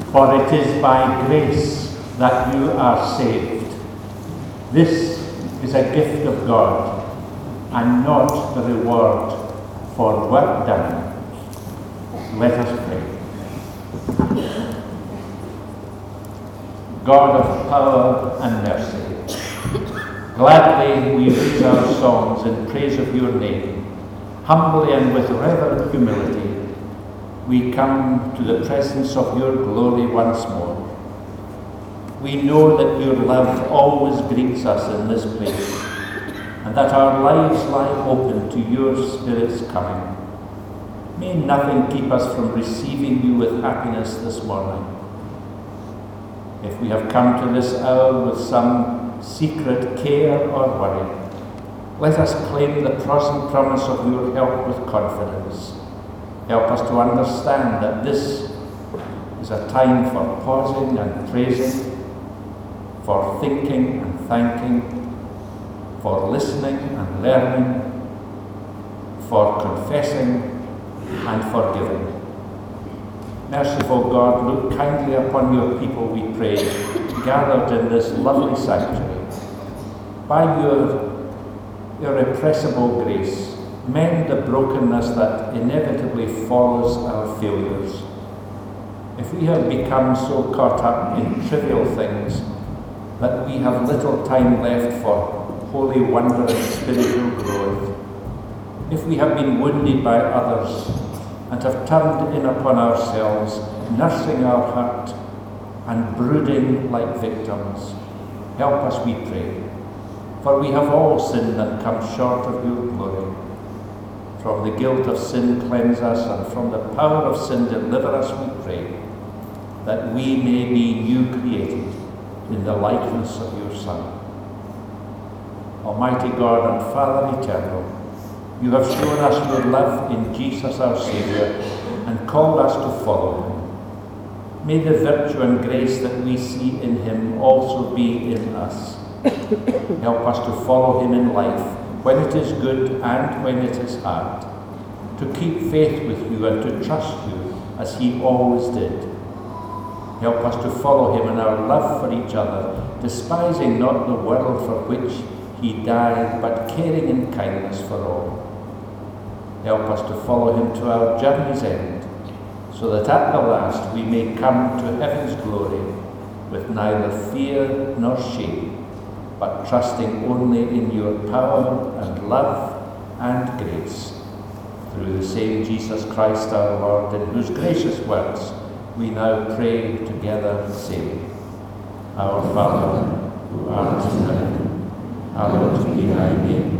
For it is by grace that you are saved. This is a gift of God, and not the reward for work done. Let us pray. God of power and mercy, gladly we raise our songs in praise of your name. Humbly and with reverent humility, we come to the presence of your glory once more. We know that your love always greets us in this place, and that our lives lie open to your Spirit's coming. May nothing keep us from receiving you with happiness this morning. If we have come to this hour with some secret care or worry, let us claim the promise of your help with confidence. Help us to understand that this is a time for pausing and praising, for thinking and thanking, for listening and learning, for confessing and forgiving. Merciful God, look kindly upon your people, we pray, gathered in this lovely sanctuary. By your irrepressible grace, mend the brokenness that inevitably follows our failures. If we have become so caught up in trivial things that we have little time left for holy wonder and spiritual growth, if we have been wounded by others and have turned in upon ourselves, nursing our hurt and brooding like victims, help us, we pray. For we have all sinned and come short of your glory. From the guilt of sin cleanse us, and from the power of sin deliver us, we pray, that we may be new created in the likeness of your Son. Almighty God and Father eternal, you have shown us your love in Jesus our Saviour and called us to follow him. May the virtue and grace that we see in him also be in us. Help us to follow him in life, when it is good and when it is hard, to keep faith with you and to trust you as he always did. Help us to follow him in our love for each other, despising not the world for which he died, but caring in kindness for all. Help us to follow him to our journey's end, so that at the last we may come to heaven's glory with neither fear nor shame, but trusting only in your power and love and grace. Through the same Jesus Christ our Lord, in whose gracious words we now pray together, saying, Our Father, who art in heaven, hallowed be thy name.